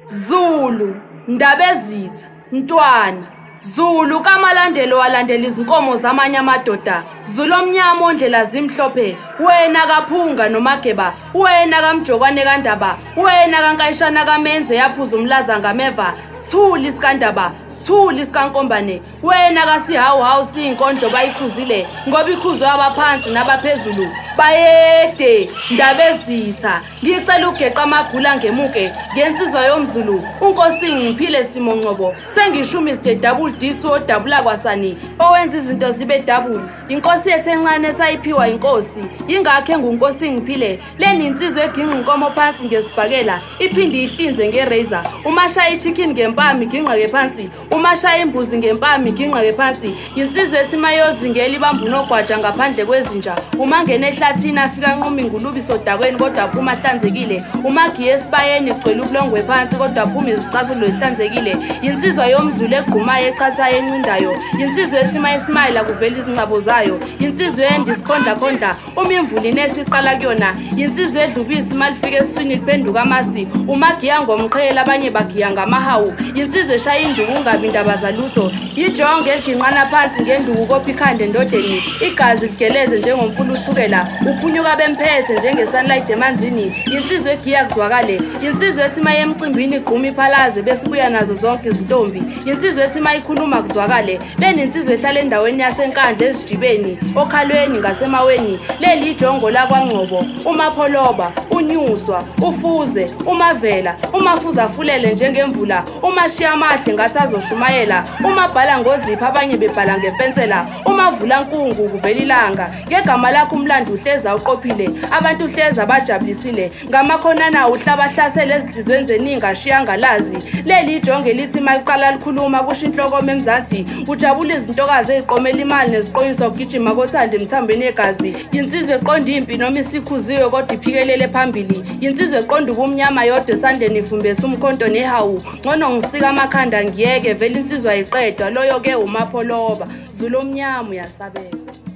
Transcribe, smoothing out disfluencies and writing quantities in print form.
Zulu, Ndabezitha, Ntwana. Zulu kamalandelo walandela izinkomo zamanye amadoda. Zulu omnyama ondlela zimhlophe. Wena kaphunga nomageba. Wena kamjokwane kaNdaba. Wena kaNkayishana kaMenze yaphuza umlaza ngameva. Sithuli sikandaba. Sithuli sikankombane. Wena kasihawu siyinkondlo bayikhuzile. Ngoba ikhuzwe abaphansi nabaphezulu. Bayede Ndabezitha. Ngicela ugeqa amagula ngemuke. Ngensizwa yomZulu. Unkosi ngiphile Simo Ngcobo. Sengishumi double D2 odabula kwasani. Owenza izinto zibe double. Inkosi yethu encane sayiphiwa inkosi. Ingakho engunkosi ngiphile. Leni insizwe eginqa inkomo phansi ngesibhakela. Iphinde ihlinze ngerazor. Umashaya ichicken ngempama iginqa phansi. Umashaya imbuzi ngempama iginqa phansi. Insizwe ethi mayozingela ibamba unogwaja ngaphandle kwezinja. Uma ngene ehlathini afika nquma ingulubi sodakweni kodwa aphuma hlanzekile. Uma giye esibayeni igcwele ubulongwe phansi kodwa aphuma izicathulo ezihlanzekile. Insizwa yomZulu egqumayo echathayo encindayo. Insizwe ethi mayismile kuvela izingcabo zayo. Insizwe endizikhondla khondla uma imvula inethi iqala kuyona. Insizwe edlubisi malifika eswini liphenduka amasi. Uma giya ngomqhele abanye bagiya ngamahawu. Insizwe eshaya induku ungabi indaba zalutho. Ijonge eginqana phansi ngenduku kopha ikhanda endodeni. Igazi ligeleze njengomfula uthukela. Uphunyuka bemphethe njenge-sunlight emanzini. Insizwe egiya kuzwakale. Insizwe ethi maye emcimbini igquma iphalaze bese ibuya nazo zonke izintombi. Insizwe ethi mayikhuluma kuzwakale. Leni insizwe ehlala endaweni yasenkandla ezijibeni, okhalweni ngasemaweni. Leli ijongo lakwaNgcobo, uMapholoba, uNyuswa, uFuze, uMavela, uMafuza afulele njengemvula, uMashiya amahle ngathi azoshumayela, uMabhala ngozipha abanye bebhala ngempensela, uMavula nkungu kuvela ilanga. Ngegama lakho umlando uhleza uqophile, abantu uhleza bajabulisile. Ngamakhonana uhlabahlasele ezinhlizweni zeningi ashiya ngalazi. Leli ijonge lithi maliqala likhuluma kusho inhloko emzansi. Ujabula izintokazi eziqomela imali neziqoyiswa ukugijima kothanda emthambeni yegazi. Insizwe eqonda impi noma isikhuziwe kodwa iphikelele phambili. Insizwe eqonda ubumnyama yodwa esandleni ifumbethe umkhonto nehawu. Ngcono ngisika amakhanda ngiyeke vele insizwa ayiqedwa loyo ke uMapholoba. Zulu omnyama uyasabela.